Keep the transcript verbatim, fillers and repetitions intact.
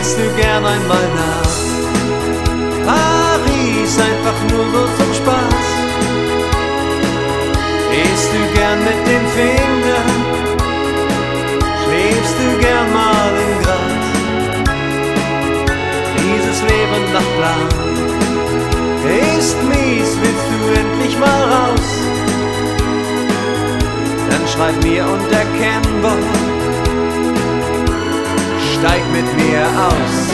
gehst du gern einmal nach Paris, einfach nur so zum Spaß? Gehst du gern mit den Fingern, schläfst du gern mal im Gras? Dieses Leben nach Plan ist mies, willst du endlich mal raus? Dann schreib mir unter Kennwort, steig mit mir aus.